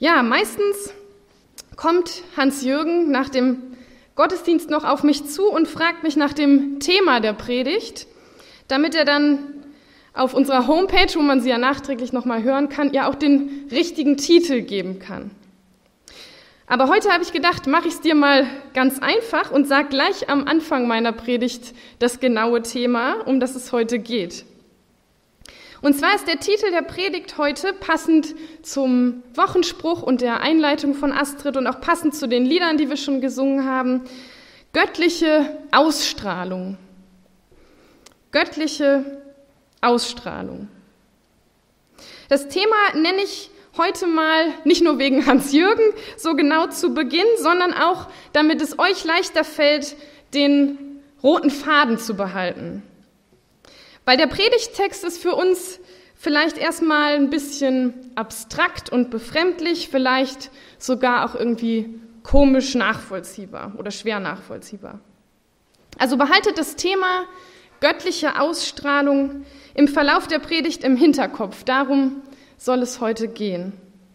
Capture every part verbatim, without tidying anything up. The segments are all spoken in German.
Ja, meistens kommt Hans-Jürgen nach dem Gottesdienst noch auf mich zu und fragt mich nach dem Thema der Predigt, damit er dann auf unserer Homepage, wo man sie ja nachträglich nochmal hören kann, ja auch den richtigen Titel geben kann. Aber heute habe ich gedacht, mache ich es dir mal ganz einfach und sage gleich am Anfang meiner Predigt das genaue Thema, um das es heute geht. Und zwar ist der Titel der Predigt heute passend zum Wochenspruch und der Einleitung von Astrid und auch passend zu den Liedern, die wir schon gesungen haben. Göttliche Ausstrahlung. Göttliche Ausstrahlung. Das Thema nenne ich heute mal nicht nur wegen Hans-Jürgen so genau zu Beginn, sondern auch, damit es euch leichter fällt, den roten Faden zu behalten. Weil der Predigttext ist für uns vielleicht erstmal ein bisschen abstrakt und befremdlich, vielleicht sogar auch irgendwie komisch nachvollziehbar oder schwer nachvollziehbar. Also behaltet das Thema göttliche Ausstrahlung im Verlauf der Predigt im Hinterkopf. Darum soll es heute gehen.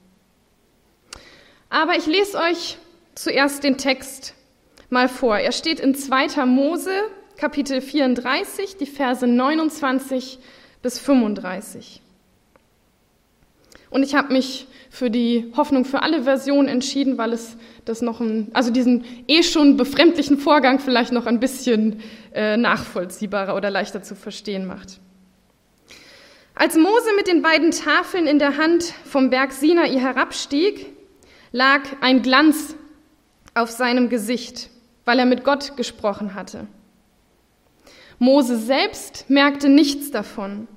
Aber ich lese euch zuerst den Text mal vor. Er steht in zweiter Mose, Kapitel vierunddreißig, die Verse neunundzwanzig bis fünfunddreißig. Und ich habe mich für die Hoffnung für alle Versionen entschieden, weil es das noch ein, also diesen eh schon befremdlichen Vorgang vielleicht noch ein bisschen äh, nachvollziehbarer oder leichter zu verstehen macht. Als Mose mit den beiden Tafeln in der Hand vom Berg Sinai herabstieg, lag ein Glanz auf seinem Gesicht, weil er mit Gott gesprochen hatte. Mose selbst merkte nichts davon.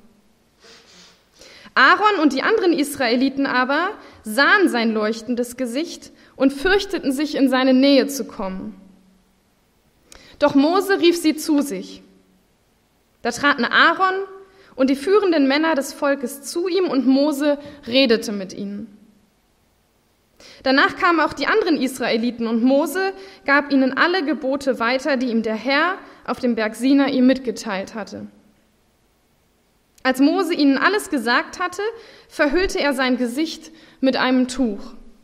Aaron und die anderen Israeliten aber sahen sein leuchtendes Gesicht und fürchteten sich, in seine Nähe zu kommen. Doch Mose rief sie zu sich. Da traten Aaron und die führenden Männer des Volkes zu ihm und Mose redete mit ihnen. Danach kamen auch die anderen Israeliten und Mose gab ihnen alle Gebote weiter, die ihm der Herr auf dem Berg Sinai mitgeteilt hatte. Als Mose ihnen alles gesagt hatte, verhüllte er sein Gesicht mit einem Tuch.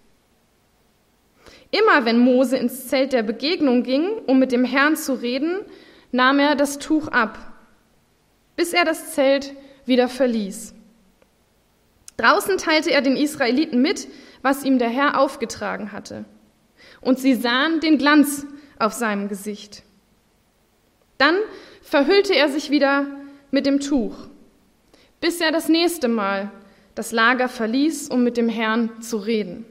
Immer wenn Mose ins Zelt der Begegnung ging, um mit dem Herrn zu reden, nahm er das Tuch ab, bis er das Zelt wieder verließ. Draußen teilte er den Israeliten mit, was ihm der Herr aufgetragen hatte. Und sie sahen den Glanz auf seinem Gesicht. Dann verhüllte er sich wieder mit dem Tuch, bis er das nächste Mal das Lager verließ, um mit dem Herrn zu reden.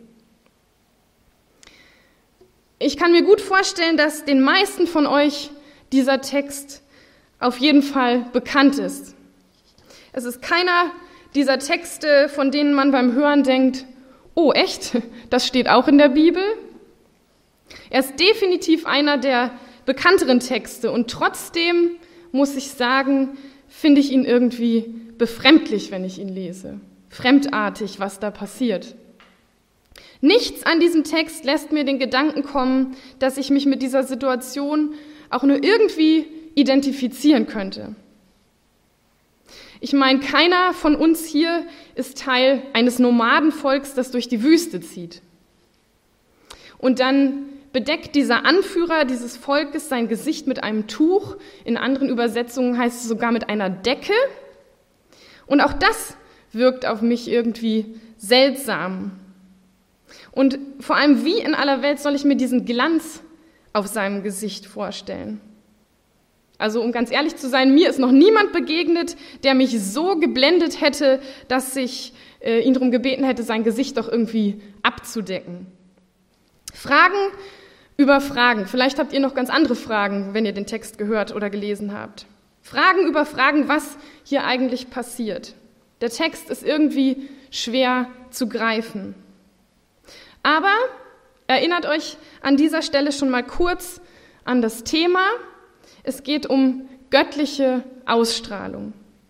Ich kann mir gut vorstellen, dass den meisten von euch dieser Text auf jeden Fall bekannt ist. Es ist keiner dieser Texte, von denen man beim Hören denkt, oh echt, das steht auch in der Bibel? Er ist definitiv einer der bekannteren Texte und trotzdem muss ich sagen, finde ich ihn irgendwie befremdlich, wenn ich ihn lese. Fremdartig, was da passiert. Nichts an diesem Text lässt mir den Gedanken kommen, dass ich mich mit dieser Situation auch nur irgendwie identifizieren könnte. Ich meine, keiner von uns hier ist Teil eines Nomadenvolks, das durch die Wüste zieht. Und dann bedeckt dieser Anführer dieses Volkes sein Gesicht mit einem Tuch. In anderen Übersetzungen heißt es sogar mit einer Decke. Und auch das wirkt auf mich irgendwie seltsam. Und vor allem, wie in aller Welt soll ich mir diesen Glanz auf seinem Gesicht vorstellen? Also um ganz ehrlich zu sein, mir ist noch niemand begegnet, der mich so geblendet hätte, dass ich äh, ihn darum gebeten hätte, sein Gesicht doch irgendwie abzudecken. Fragen über Fragen. Vielleicht habt ihr noch ganz andere Fragen, wenn ihr den Text gehört oder gelesen habt. Fragen über Fragen, was hier eigentlich passiert. Der Text ist irgendwie schwer zu greifen. Aber erinnert euch an dieser Stelle schon mal kurz an das Thema. Es geht um göttliche Ausstrahlung.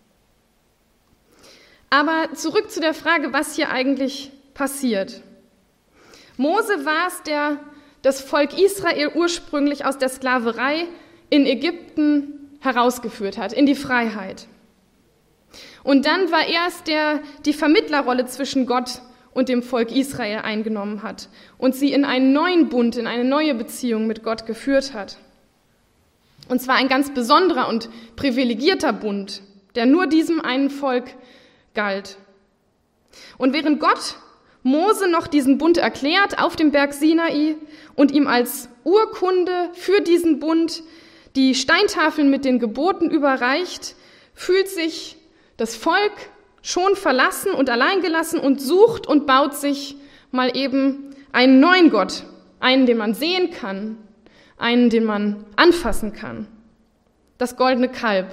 Aber zurück zu der Frage, was hier eigentlich passiert. Mose war es, der das Volk Israel ursprünglich aus der Sklaverei in Ägypten herausgeführt hat, in die Freiheit. Und dann war er es, der die Vermittlerrolle zwischen Gott und dem Volk Israel eingenommen hat und sie in einen neuen Bund, in eine neue Beziehung mit Gott geführt hat. Und zwar ein ganz besonderer und privilegierter Bund, der nur diesem einen Volk galt. Und während Gott Mose noch diesen Bund erklärt auf dem Berg Sinai und ihm als Urkunde für diesen Bund die Steintafeln mit den Geboten überreicht, fühlt sich das Volk schon verlassen und alleingelassen und sucht und baut sich mal eben einen neuen Gott, einen, den man sehen kann, einen, den man anfassen kann, das goldene Kalb.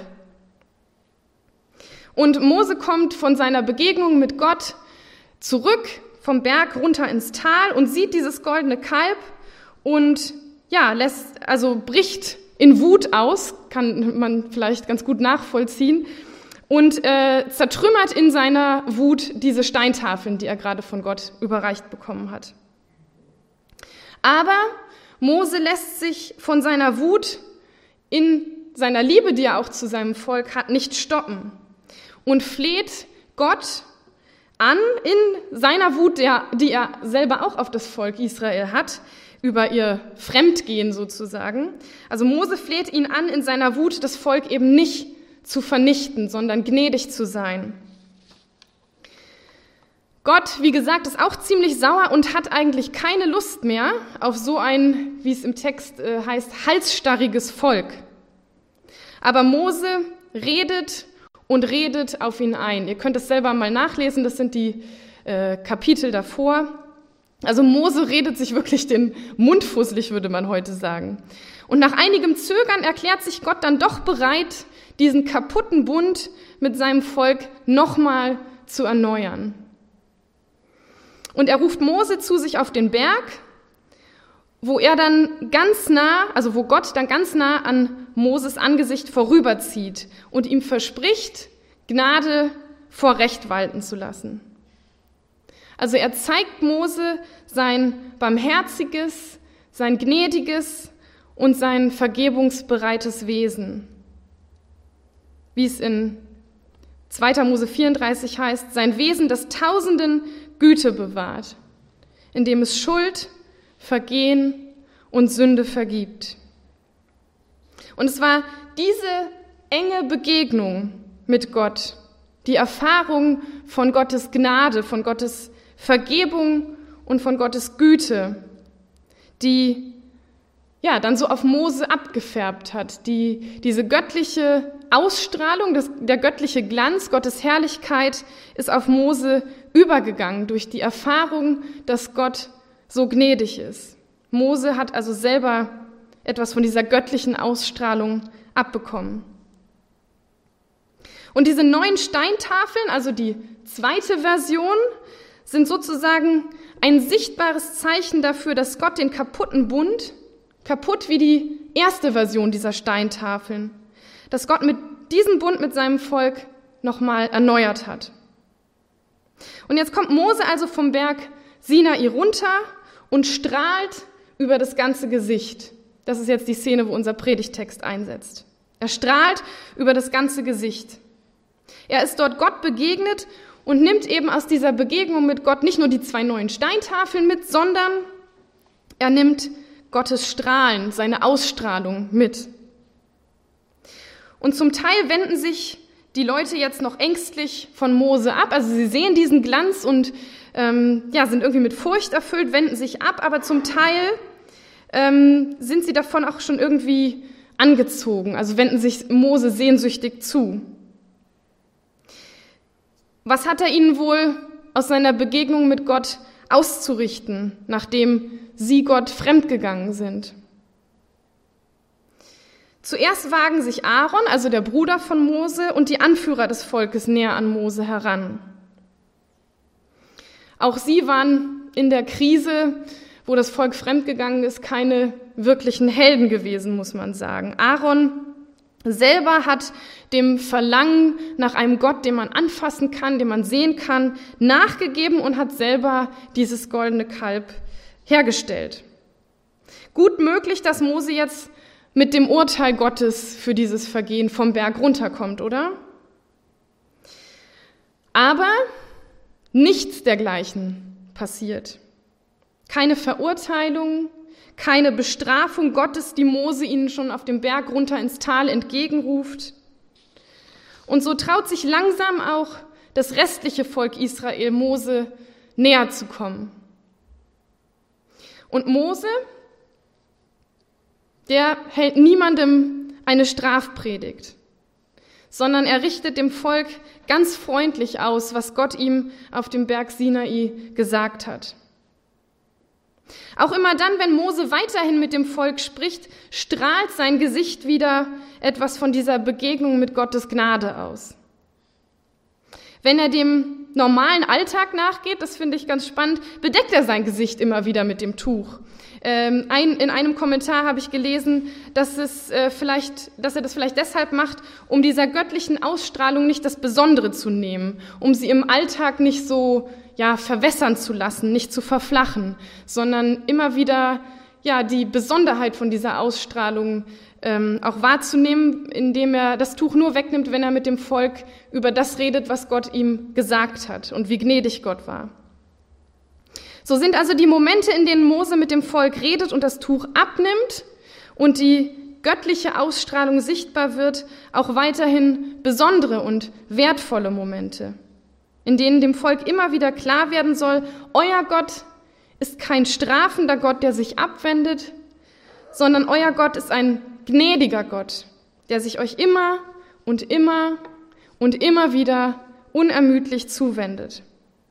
Und Mose kommt von seiner Begegnung mit Gott zurück vom Berg runter ins Tal und sieht dieses goldene Kalb und ja, lässt, also bricht in Wut aus, kann man vielleicht ganz gut nachvollziehen, und äh, zertrümmert in seiner Wut diese Steintafeln, die er gerade von Gott überreicht bekommen hat. Aber Mose lässt sich von seiner Wut in seiner Liebe, die er auch zu seinem Volk hat, nicht stoppen und fleht Gott an in seiner Wut, der, die er selber auch auf das Volk Israel hat, über ihr Fremdgehen sozusagen. Also Mose fleht ihn an, in seiner Wut das Volk eben nicht zu vernichten, sondern gnädig zu sein. Gott, wie gesagt, ist auch ziemlich sauer und hat eigentlich keine Lust mehr auf so ein, wie es im Text äh, heißt, halsstarriges Volk. Aber Mose redet und redet auf ihn ein. Ihr könnt es selber mal nachlesen, das sind die äh, Kapitel davor. Also Mose redet sich wirklich den Mund fusselig, würde man heute sagen. Und nach einigem Zögern erklärt sich Gott dann doch bereit, diesen kaputten Bund mit seinem Volk nochmal zu erneuern. Und er ruft Mose zu sich auf den Berg, wo er dann ganz nah, also wo Gott dann ganz nah an Moses Angesicht vorüberzieht und ihm verspricht, Gnade vor Recht walten zu lassen. Also er zeigt Mose sein barmherziges, sein gnädiges und sein vergebungsbereites Wesen. Wie es in zweiter Mose vierunddreißig heißt, sein Wesen, das tausenden Güte bewahrt, indem es Schuld, Vergehen und Sünde vergibt. Und es war diese enge Begegnung mit Gott, die Erfahrung von Gottes Gnade, von Gottes Vergebung und von Gottes Güte, die ja dann so auf Mose abgefärbt hat, die diese göttliche Ausstrahlung, das, der göttliche Glanz, Gottes Herrlichkeit ist auf Mose übergegangen durch die Erfahrung, dass Gott so gnädig ist. Mose hat also selber etwas von dieser göttlichen Ausstrahlung abbekommen. Und diese neuen Steintafeln, also die zweite Version, sind sozusagen ein sichtbares Zeichen dafür, dass Gott den kaputten Bund, kaputt wie die erste Version dieser Steintafeln, dass Gott mit diesem Bund mit seinem Volk nochmal erneuert hat. Und jetzt kommt Mose also vom Berg Sinai runter und strahlt über das ganze Gesicht. Das ist jetzt die Szene, wo unser Predigtext einsetzt. Er strahlt über das ganze Gesicht. Er ist dort Gott begegnet und nimmt eben aus dieser Begegnung mit Gott nicht nur die zwei neuen Steintafeln mit, sondern er nimmt Gottes Strahlen, seine Ausstrahlung mit. Und zum Teil wenden sich die Leute jetzt noch ängstlich von Mose ab. Also sie sehen diesen Glanz und ähm, ja, sind irgendwie mit Furcht erfüllt, wenden sich ab, aber zum Teil ähm, sind sie davon auch schon irgendwie angezogen, also wenden sich Mose sehnsüchtig zu. Was hat er ihnen wohl aus seiner Begegnung mit Gott auszurichten, nachdem sie Gott fremdgegangen sind? Zuerst wagen sich Aaron, also der Bruder von Mose, und die Anführer des Volkes näher an Mose heran. Auch sie waren in der Krise, wo das Volk fremdgegangen ist, keine wirklichen Helden gewesen, muss man sagen. Aaron selber hat dem Verlangen nach einem Gott, den man anfassen kann, den man sehen kann, nachgegeben und hat selber dieses goldene Kalb hergestellt. Gut möglich, dass Mose jetzt mit dem Urteil Gottes für dieses Vergehen vom Berg runterkommt, oder? Aber nichts dergleichen passiert. Keine Verurteilung, keine Bestrafung Gottes, die Mose ihnen schon auf dem Berg runter ins Tal entgegenruft. Und so traut sich langsam auch das restliche Volk Israel, Mose näher zu kommen. Und Mose, der hält niemandem eine Strafpredigt, sondern er richtet dem Volk ganz freundlich aus, was Gott ihm auf dem Berg Sinai gesagt hat. Auch immer dann, wenn Mose weiterhin mit dem Volk spricht, strahlt sein Gesicht wieder etwas von dieser Begegnung mit Gottes Gnade aus. Wenn er dem normalen Alltag nachgeht, das finde ich ganz spannend, bedeckt er sein Gesicht immer wieder mit dem Tuch. Ähm, ein, in einem Kommentar habe ich gelesen, dass, es, äh, vielleicht, dass er das vielleicht deshalb macht, um dieser göttlichen Ausstrahlung nicht das Besondere zu nehmen, um sie im Alltag nicht so ja, verwässern zu lassen, nicht zu verflachen, sondern immer wieder ja, die Besonderheit von dieser Ausstrahlung ähm, auch wahrzunehmen, indem er das Tuch nur wegnimmt, wenn er mit dem Volk über das redet, was Gott ihm gesagt hat und wie gnädig Gott war. So sind also die Momente, in denen Mose mit dem Volk redet und das Tuch abnimmt und die göttliche Ausstrahlung sichtbar wird, auch weiterhin besondere und wertvolle Momente, in denen dem Volk immer wieder klar werden soll, euer Gott ist kein strafender Gott, der sich abwendet, sondern euer Gott ist ein gnädiger Gott, der sich euch immer und immer und immer wieder unermüdlich zuwendet.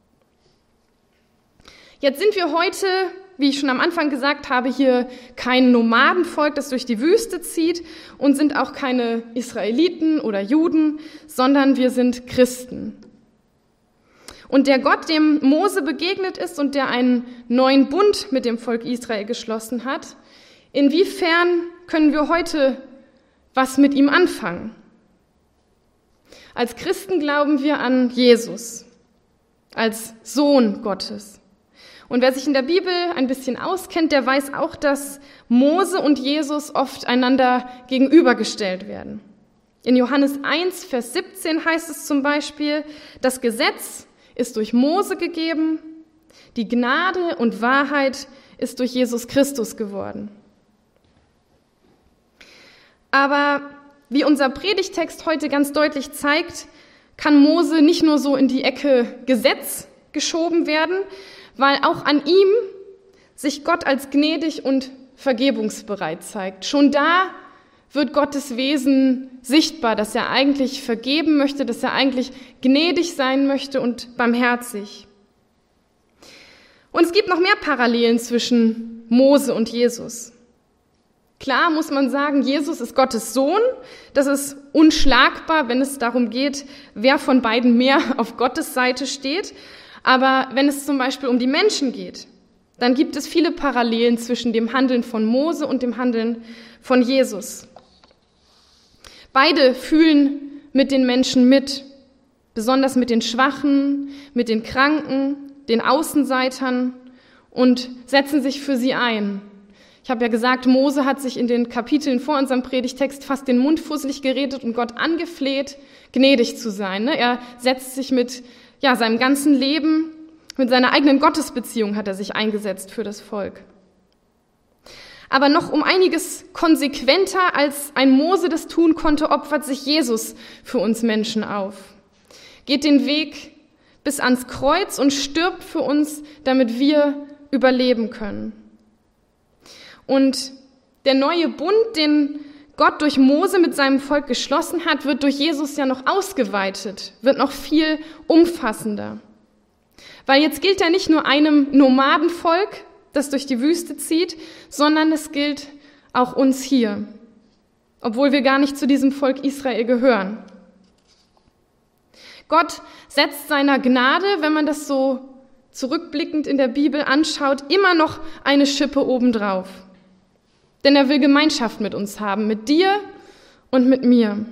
Jetzt sind wir heute, wie ich schon am Anfang gesagt habe, hier kein Nomadenvolk, das durch die Wüste zieht und sind auch keine Israeliten oder Juden, sondern wir sind Christen. Und der Gott, dem Mose begegnet ist und der einen neuen Bund mit dem Volk Israel geschlossen hat, inwiefern können wir heute was mit ihm anfangen? Als Christen glauben wir an Jesus, als Sohn Gottes. Und wer sich in der Bibel ein bisschen auskennt, der weiß auch, dass Mose und Jesus oft einander gegenübergestellt werden. In Johannes eins, Vers siebzehn heißt es zum Beispiel, das Gesetz ist durch Mose gegeben, die Gnade und Wahrheit ist durch Jesus Christus geworden. Aber wie unser Predigtext heute ganz deutlich zeigt, kann Mose nicht nur so in die Ecke Gesetz geschoben werden, weil auch an ihm sich Gott als gnädig und vergebungsbereit zeigt. Schon da wird Gottes Wesen sichtbar, dass er eigentlich vergeben möchte, dass er eigentlich gnädig sein möchte und barmherzig. Und es gibt noch mehr Parallelen zwischen Mose und Jesus. Klar muss man sagen, Jesus ist Gottes Sohn. Das ist unschlagbar, wenn es darum geht, wer von beiden mehr auf Gottes Seite steht. Aber wenn es zum Beispiel um die Menschen geht, dann gibt es viele Parallelen zwischen dem Handeln von Mose und dem Handeln von Jesus. Beide fühlen mit den Menschen mit, besonders mit den Schwachen, mit den Kranken, den Außenseitern und setzen sich für sie ein. Ich habe ja gesagt, Mose hat sich in den Kapiteln vor unserem Predigtext fast den Mund fusselig geredet und Gott angefleht, gnädig zu sein. Er setzt sich mit ja, seinem ganzen Leben, mit seiner eigenen Gottesbeziehung hat er sich eingesetzt für das Volk. Aber noch um einiges konsequenter, als ein Mose das tun konnte, opfert sich Jesus für uns Menschen auf. Geht den Weg bis ans Kreuz und stirbt für uns, damit wir überleben können. Und der neue Bund, den Gott durch Mose mit seinem Volk geschlossen hat, wird durch Jesus ja noch ausgeweitet, wird noch viel umfassender. Weil jetzt gilt er nicht nur einem Nomadenvolk, das durch die Wüste zieht, sondern es gilt auch uns hier, obwohl wir gar nicht zu diesem Volk Israel gehören. Gott setzt seiner Gnade, wenn man das so zurückblickend in der Bibel anschaut, immer noch eine Schippe obendrauf. Denn er will Gemeinschaft mit uns haben, mit dir und mit mir.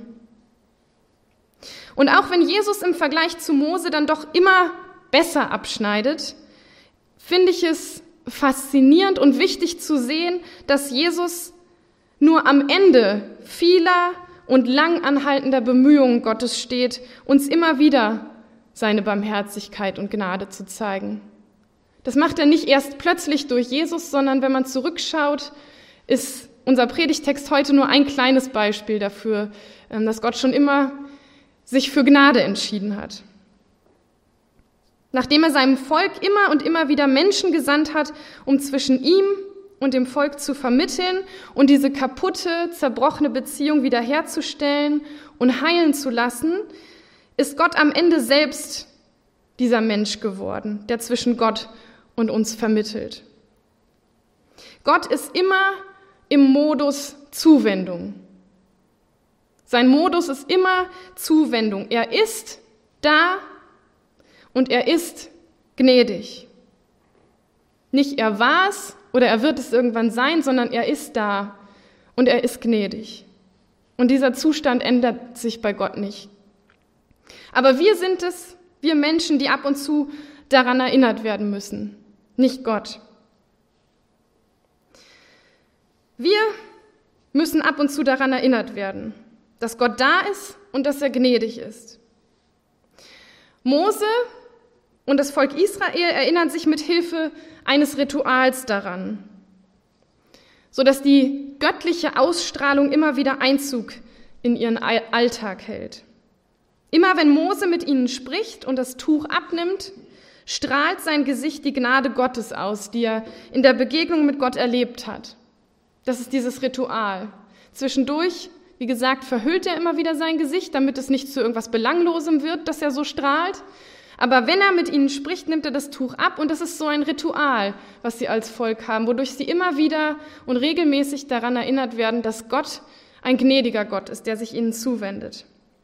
Und auch wenn Jesus im Vergleich zu Mose dann doch immer besser abschneidet, finde ich es faszinierend und wichtig zu sehen, dass Jesus nur am Ende vieler und lang anhaltender Bemühungen Gottes steht, uns immer wieder seine Barmherzigkeit und Gnade zu zeigen. Das macht er nicht erst plötzlich durch Jesus, sondern wenn man zurückschaut, ist unser Predigtext heute nur ein kleines Beispiel dafür, dass Gott schon immer sich für Gnade entschieden hat. Nachdem er seinem Volk immer und immer wieder Menschen gesandt hat, um zwischen ihm und dem Volk zu vermitteln und diese kaputte, zerbrochene Beziehung wiederherzustellen und heilen zu lassen, ist Gott am Ende selbst dieser Mensch geworden, der zwischen Gott und uns vermittelt. Gott ist immer im Modus Zuwendung. Sein Modus ist immer Zuwendung. Er ist da und er ist gnädig. Nicht er war es oder er wird es irgendwann sein, sondern er ist da und er ist gnädig. Und dieser Zustand ändert sich bei Gott nicht. Aber wir sind es, wir Menschen, die ab und zu daran erinnert werden müssen, nicht Gott. Wir müssen ab und zu daran erinnert werden, dass Gott da ist und dass er gnädig ist. Mose und das Volk Israel erinnern sich mit Hilfe eines Rituals daran, sodass die göttliche Ausstrahlung immer wieder Einzug in ihren Alltag hält. Immer wenn Mose mit ihnen spricht und das Tuch abnimmt, strahlt sein Gesicht die Gnade Gottes aus, die er in der Begegnung mit Gott erlebt hat. Das ist dieses Ritual. Zwischendurch, wie gesagt, verhüllt er immer wieder sein Gesicht, damit es nicht zu irgendwas Belanglosem wird, dass er so strahlt. Aber wenn er mit ihnen spricht, nimmt er das Tuch ab und das ist so ein Ritual, was sie als Volk haben, wodurch sie immer wieder und regelmäßig daran erinnert werden, dass Gott ein gnädiger Gott ist, der sich ihnen zuwendet.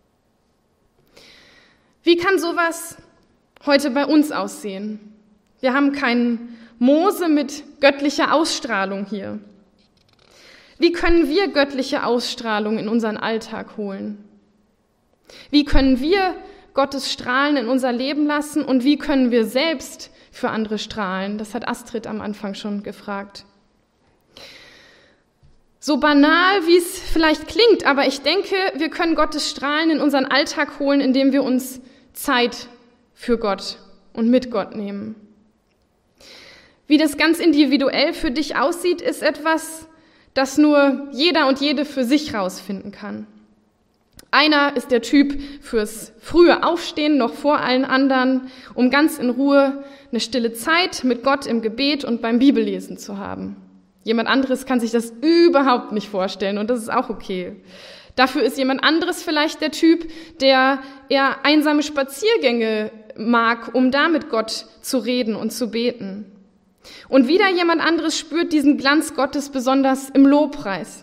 Wie kann sowas heute bei uns aussehen? Wir haben keinen Mose mit göttlicher Ausstrahlung hier. Wie können wir göttliche Ausstrahlung in unseren Alltag holen? Wie können wir Gottes Strahlen in unser Leben lassen und wie können wir selbst für andere strahlen? Das hat Astrid am Anfang schon gefragt. So banal, wie es vielleicht klingt, aber ich denke, wir können Gottes Strahlen in unseren Alltag holen, indem wir uns Zeit für Gott und mit Gott nehmen. Wie das ganz individuell für dich aussieht, ist etwas, das nur jeder und jede für sich rausfinden kann. Einer ist der Typ fürs frühe Aufstehen, noch vor allen anderen, um ganz in Ruhe eine stille Zeit mit Gott im Gebet und beim Bibellesen zu haben. Jemand anderes kann sich das überhaupt nicht vorstellen und das ist auch okay. Dafür ist jemand anderes vielleicht der Typ, der eher einsame Spaziergänge mag, um da mit Gott zu reden und zu beten. Und wieder jemand anderes spürt diesen Glanz Gottes besonders im Lobpreis.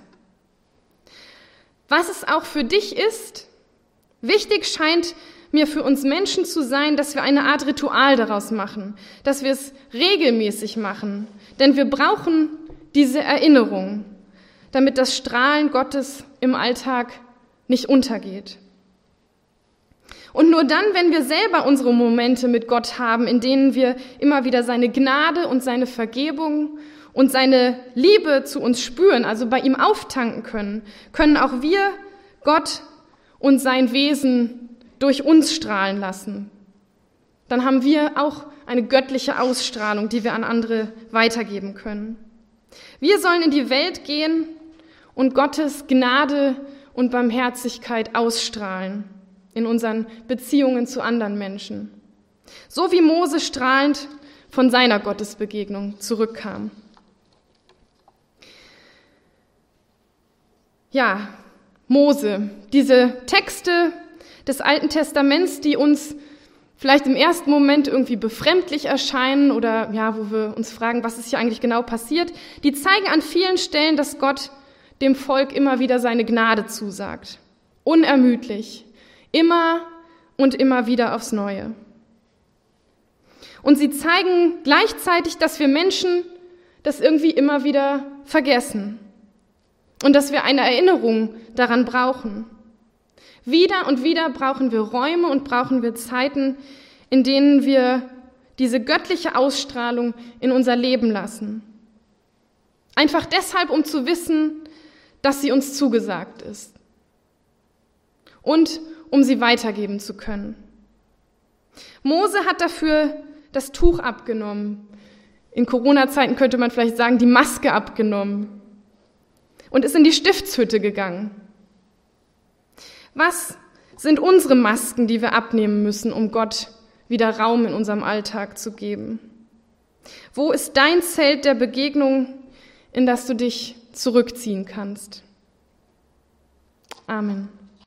Was es auch für dich ist, wichtig scheint mir für uns Menschen zu sein, dass wir eine Art Ritual daraus machen, dass wir es regelmäßig machen, denn wir brauchen diese Erinnerung, damit das Strahlen Gottes im Alltag nicht untergeht. Und nur dann, wenn wir selber unsere Momente mit Gott haben, in denen wir immer wieder seine Gnade und seine Vergebung und seine Liebe zu uns spüren, also bei ihm auftanken können, können auch wir Gott und sein Wesen durch uns strahlen lassen. Dann haben wir auch eine göttliche Ausstrahlung, die wir an andere weitergeben können. Wir sollen in die Welt gehen und Gottes Gnade und Barmherzigkeit ausstrahlen in unseren Beziehungen zu anderen Menschen. So wie Mose strahlend von seiner Gottesbegegnung zurückkam. Ja, Mose, diese Texte des Alten Testaments, die uns vielleicht im ersten Moment irgendwie befremdlich erscheinen oder ja, wo wir uns fragen, was ist hier eigentlich genau passiert, die zeigen an vielen Stellen, dass Gott dem Volk immer wieder seine Gnade zusagt. Unermüdlich, immer und immer wieder aufs Neue. Und sie zeigen gleichzeitig, dass wir Menschen das irgendwie immer wieder vergessen und dass wir eine Erinnerung daran brauchen. Wieder und wieder brauchen wir Räume und brauchen wir Zeiten, in denen wir diese göttliche Ausstrahlung in unser Leben lassen. Einfach deshalb, um zu wissen, dass sie uns zugesagt ist. Und um sie weitergeben zu können. Mose hat dafür das Tuch abgenommen, In Corona-Zeiten könnte man vielleicht sagen, die Maske abgenommen und ist in die Stiftshütte gegangen. Was sind unsere Masken, die wir abnehmen müssen, um Gott wieder Raum in unserem Alltag zu geben? Wo ist dein Zelt der Begegnung, in das du dich zurückziehen kannst? Amen.